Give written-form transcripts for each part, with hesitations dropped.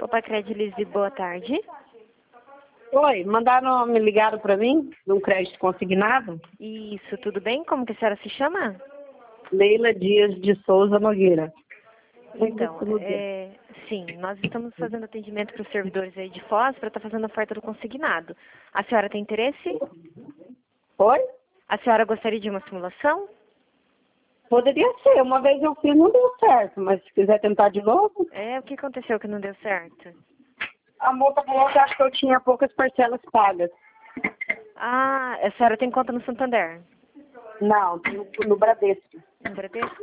Opa, Credilize, boa tarde. Oi, me ligaram para mim, de um crédito consignado. Isso, tudo bem? Como que a senhora se chama? Leila Dias de Souza Nogueira. Então, sim, nós estamos fazendo atendimento para os servidores aí de Foz para estar fazendo oferta do consignado. A senhora tem interesse? Oi? A senhora gostaria de uma simulação? Poderia ser, uma vez eu fiz, não deu certo, mas se quiser tentar de novo. O que aconteceu que não deu certo? A moça falou que acho que eu tinha poucas parcelas pagas. Ah, a senhora tem conta no Santander? Não, no Bradesco. No Bradesco?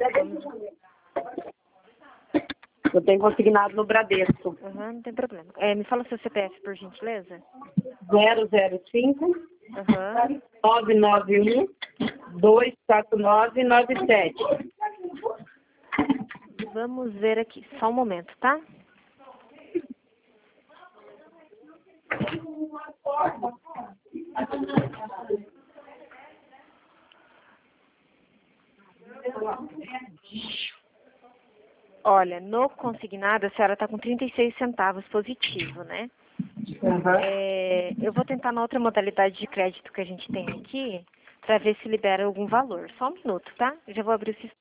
Eu tenho consignado no Bradesco. Não tem problema. Me fala o seu CPF, por gentileza. 005 Aham. 991 24997. Vamos ver aqui, só um momento, tá? Olha, no consignado a senhora está com 36 centavos positivo, né? Eu vou tentar na outra modalidade de crédito que a gente tem aqui para ver se libera algum valor. Só um minuto, tá? Eu já vou abrir o sistema.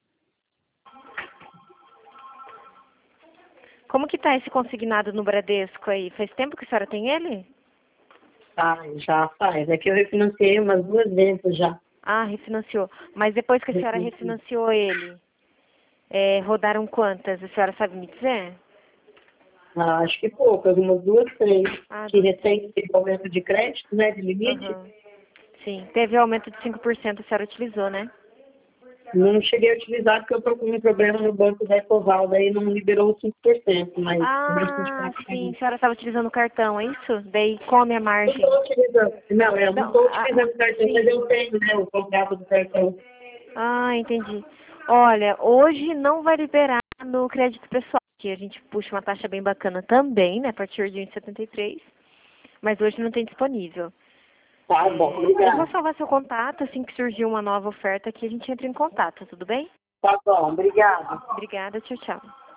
Como que tá esse consignado no Bradesco aí? Faz tempo que a senhora tem ele? Ah, já faz. É que eu refinanciei umas 2 vezes já. Ah, refinanciou. Mas depois que a senhora refinanciou ele, rodaram quantas? A senhora sabe me dizer? Ah, acho que poucas, umas 2, 3. Ah, Que recém teve aumento de crédito, né, de limite. Aham. Sim, teve aumento de 5%, a senhora utilizou, né? Não cheguei a utilizar porque eu tô com um problema no banco da Ecoval, daí não liberou os 5%, mas... Ah, sim, a senhora estava utilizando o cartão, é isso? Daí come a Não margem. estou utilizando, não, eu não estou utilizando o cartão, sim. mas eu tenho, né, o contrato do cartão. Ah, entendi. Olha, hoje não vai liberar no crédito pessoal, que a gente puxa uma taxa bem bacana também, né, a partir de 1,73, mas hoje não tem disponível. Tá bom, Eu vou obrigada. salvar seu contato, assim que surgir uma nova oferta aqui, a gente entra em contato, tudo bem? Tá bom, obrigada. Obrigada, tchau, tchau.